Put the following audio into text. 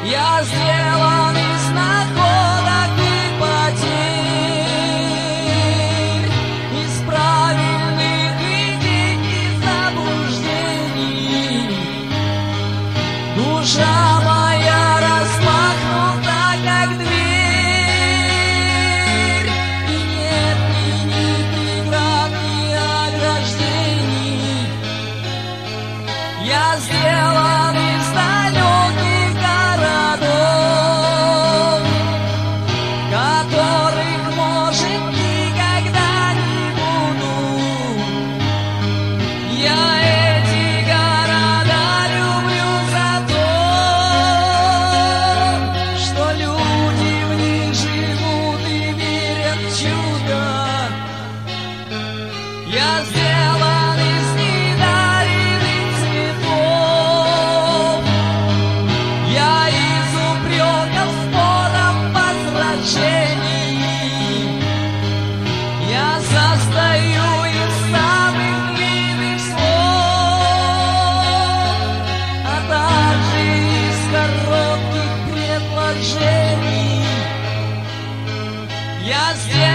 Я сделан из находок и потерь, из правильных и диких заблуждений. Душа моя распахнута, как дверь, и нет ни преград, ни ограждений. Я сделан из далеких городов, которых, может, никогда не буду. Я эти города люблю за то, что люди в них живут и верят в чудо. Я сделан из недаренных цветов, я из упреков, споров, возражений. Я состою из самых длинных слов, а также из коротких предложений. Я сделан